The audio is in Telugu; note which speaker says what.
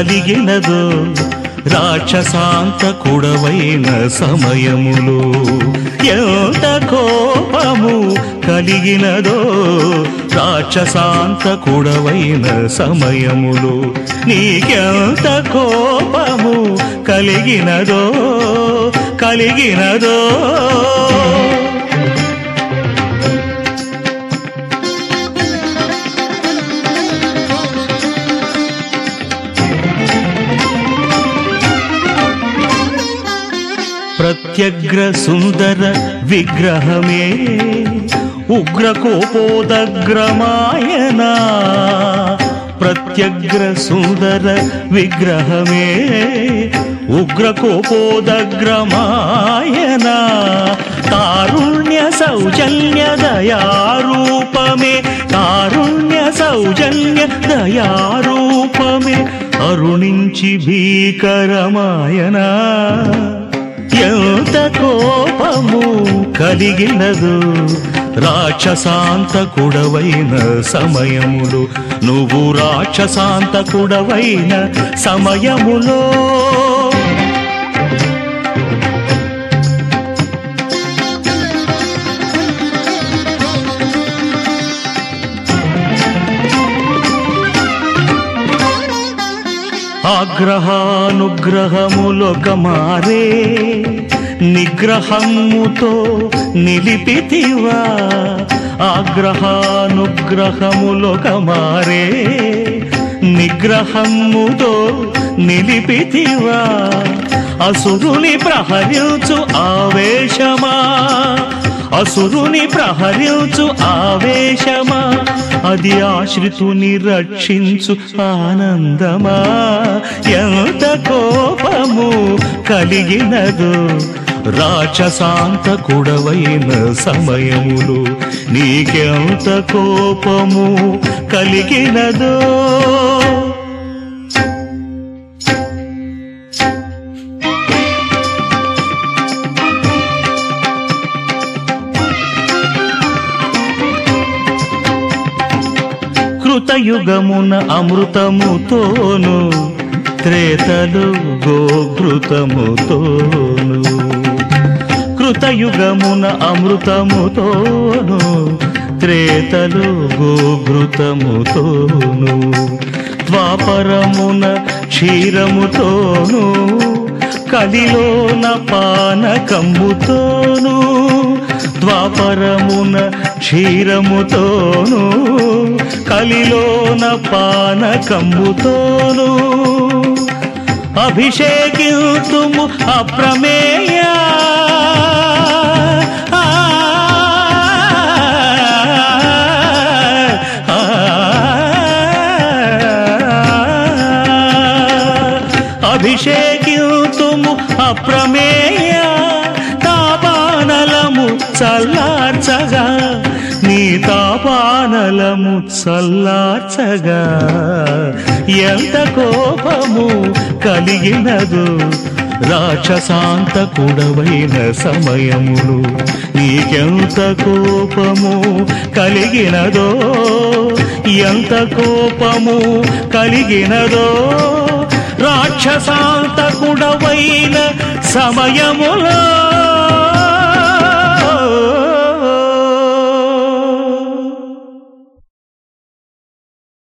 Speaker 1: కలిగినదో రాక్షసాంతకుడవైన సమయములో ఎంత కోపము కలిగినదో రాక్షసాంతకుడవైన సమయములో నీకెంత కోపము కలిగినదో ప్రత్యగ్ర సుందర విగ్రహమే ఉగ్ర కోపోదగ్రమాయనా ప్రత్యగ్ర సుందర విగ్రహమే ఉగ్ర కోపోదగ్రమాయనా కారుణ్య సౌజన్య దయారూపమే కారుణ్య సౌజన్య దయారూపమే అరుణించి భీకరమాయనా ఎంత కోపము కలిగినదు రాక్షసాంతకుడవైన సమయములో నువ్వు రాక్షసాంతకుడవైన సమయములో ఆగ్రహానుగ్రహములొక మారే నిగ్రహముతో నిలిపితివా ఆగ్రహానుగ్రహములొక మారే నిగ్రహముతో నిలిపితివా అసురుని ప్రహరించు ఆవేశమా అసురుని ప్రహరించు ఆవేశమా అది ఆశ్రితుని రక్షించు ఆనందమా ఎంత కోపము కలిగినదో రాక్షసాంతకుడవైన సమయములో నీకెంత కోపము కలిగినదో కృతయుగమున అమృతముతోను త్రేతలు గోఘృతముతోను కృతయుగమున అమృతముతోను త్రేతలు గోఘృతముతోను ద్వాపరమున క్షీరముతోను కలిలోన పానకమ్ముతోను ద్వాపరమున క్షీరముతోను కలిలోన పానకమ్ముతోను అభిషేకితుము అప్రమేయ అభిషేకితుము అప్రమేయ తాపానలము చల్లార్చగా నీ తాపానలము చల్లార్చగా ఎంత కోపము కలిగినదో రాక్షసాంతకుడవైన సమయములు నీకెంత కోపము కలిగినదో ఎంత కోపము కలిగినదో రాక్షసాంతకుడవైన సమయములో